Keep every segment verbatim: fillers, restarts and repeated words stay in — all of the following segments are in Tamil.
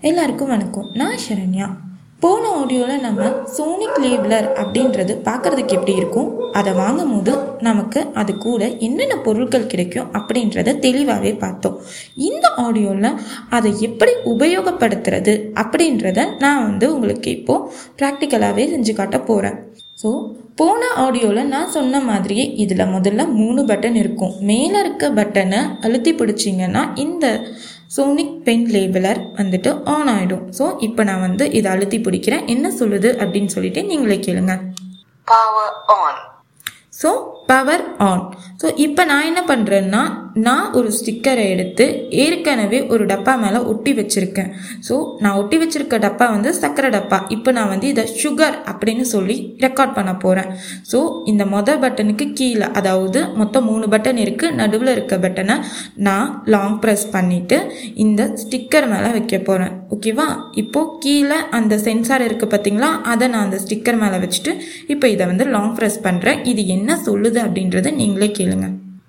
எல்லாருக்கும் வணக்கம். நான் ஷரண்யா. போன ஆடியோவில் நம்ம சோனிக் லேபிளர் அப்படின்றது பார்க்குறதுக்கு எப்படி இருக்கும், அதை வாங்கும் போது நமக்கு அது கூட என்னென்ன பொருட்கள் கிடைக்கும் அப்படின்றத தெளிவாகவே பார்த்தோம். இந்த ஆடியோவில் அதை எப்படி உபயோகப்படுத்துறது அப்படின்றத நான் வந்து உங்களுக்கு இப்போது ப்ராக்டிக்கலாகவே செஞ்சு காட்ட போகிறேன். ஸோ போன ஆடியோவில் நான் சொன்ன மாதிரியே இதில் முதல்ல மூணு பட்டன் இருக்கும். மேலே இருக்க பட்டனை அழுத்தி பிடிச்சிங்கன்னா இந்த சோனிக் பென் லேபிளர் வந்துட்டு ஆன் ஆகிடும். ஸோ இப்போ நான் வந்து இதை அழுத்தி பிடிக்கிறேன். என்ன சொல்லுது அப்படின்னு சொல்லிட்டு நீங்களே கேளுங்க. Power on. So power on. So இப்போ நான் என்ன பண்ணுறேன்னா, நான் ஒரு ஸ்டிக்கரை எடுத்து ஏற்கனவே ஒரு டப்பா மேலே ஒட்டி வச்சுருக்கேன். ஸோ நான் ஒட்டி வச்சுருக்க டப்பா வந்து சர்க்கரை டப்பா. இப்போ நான் வந்து இதை சுகர் அப்படின்னு சொல்லி ரெக்கார்ட் பண்ண போகிறேன். ஸோ இந்த மொதல் பட்டனுக்கு கீழே, அதாவது மொத்தம் மூணு பட்டன் இருக்குது, நடுவில் இருக்க பட்டனை நான் லாங் ப்ரெஸ் பண்ணிவிட்டு இந்த ஸ்டிக்கர் மேலே வைக்க போகிறேன். ஓகேவா? இப்போது கீழே அந்த சென்சார் இருக்குது பார்த்தீங்களா, அதை நான் அந்த ஸ்டிக்கர் மேலே வச்சுட்டு இப்போ இதை வந்து லாங் ப்ரெஸ் பண்ணுறேன். இது என்ன சொல்லுது அப்படின்றத நீங்களே கேளுங்க.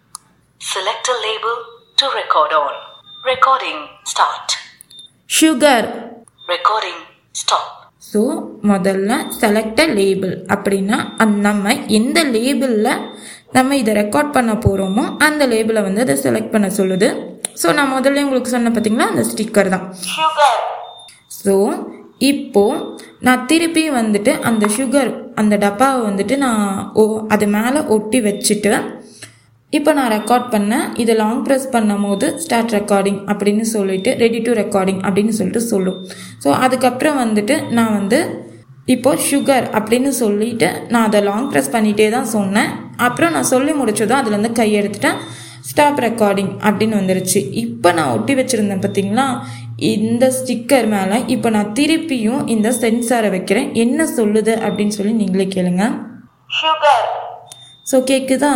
Select a label to record on. Recording start. Sugar. Recording stop. So முதல்ல செலக்ட் அ லேபிள் அப்படின்னா நம்ம எந்த லேபிளில் நம்ம இதை ரெக்கார்ட் பண்ண போகிறோமோ அந்த லேபிளை வந்து அதை செலக்ட் பண்ண சொல்லுது. ஸோ நான் முதல்ல உங்களுக்கு சொன்ன பார்த்தீங்களா, அந்த ஸ்டிக்கர் தான் Sugar. ஸோ இப்போது நான் திருப்பி வந்துட்டு அந்த சுகர் அந்த டப்பாவை வந்துட்டு நான் ஓ அது மேலே ஒட்டி வச்சுட்டு இப்போ நான் ரெக்கார்ட் பண்ணேன். இதை லாங் ப்ரெஸ் பண்ணும் போது ஸ்டார்ட் ரெக்கார்டிங் அப்படின்னு சொல்லிட்டு ரெடி டு ரெக்கார்டிங் அப்படின்னு சொல்லிட்டு சொல்லும். ஸோ அதுக்கப்புறம் வந்துட்டு நான் வந்து இப்போது சுகர் அப்படின்னு சொல்லிட்டு நான் அதை லாங் ப்ரெஸ் பண்ணிகிட்டே தான் சொன்னேன். அப்புறம் நான் சொல்லி முடிச்சதும் அதுலேருந்து கையெடுத்துட்டேன். ஸ்டாப் ரெக்கார்டிங் அப்படின்னு வந்துருச்சு. இப்போ நான் ஒட்டி வச்சுருந்தேன் பார்த்தீங்களா இந்த ஸ்டிக்கர் மேலே, இப்போ நான் திருப்பியும் இந்த சென்சாரை வைக்கிறேன். என்ன சொல்லுது அப்படின்னு சொல்லி நீங்களே கேளுங்க. Sugar. ஸோ கேட்குதா?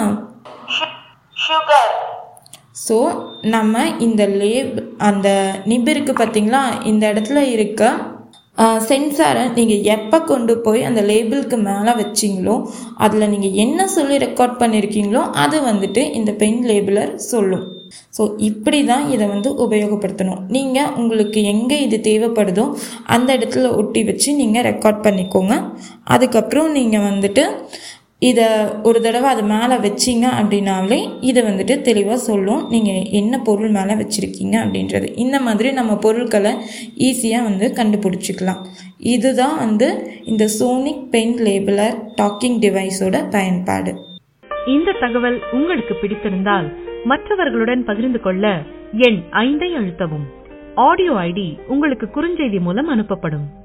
Sugar. ஸோ நம்ம இந்த லேப் அந்த நிப் இருக்கு பார்த்தீங்களா, இந்த இடத்துல இருக்க சென்சாரை நீங்கள் எப்போ கொண்டு போய் அந்த லேபிளுக்கு மேலே வச்சிங்களோ அதில் நீங்கள் என்ன சொல்லி ரெக்கார்ட் பண்ணியிருக்கீங்களோ அது வந்துட்டு இந்த பென் லேபிளர் சொல்லும். ஸோ இப்படி தான் இதை வந்து உபயோகப்படுத்தணும். நீங்கள் உங்களுக்கு எங்கே இது தேவைப்படுதோ அந்த இடத்துல ஒட்டி வச்சு நீங்கள் ரெக்கார்ட் பண்ணிக்கோங்க. அதுக்கப்புறம் நீங்கள் வந்துட்டு இதை ஒரு தடவை அது மேலே வச்சிங்க அப்படின்னாலே இதை வந்துட்டு தெளிவாக சொல்லும் நீங்கள் என்ன பொருள் மேலே வச்சுருக்கீங்க அப்படின்றது. இந்த மாதிரி நம்ம பொருட்களை ஈஸியாக வந்து கண்டுபிடிச்சிக்கலாம். இதுதான் வந்து இந்த சோனிக் பென் லேபிளர் டாக்கிங் டிவைஸோட பயன்பாடு. இந்த தகவல் உங்களுக்கு பிடித்திருந்தால் மற்றவர்களுடன் பகிர்ந்து கொள்ள எண் ஐந்தை அழுத்தவும். ஆடியோ ஐடி உங்களுக்கு குறுஞ்செய்தி மூலம் அனுப்பப்படும்.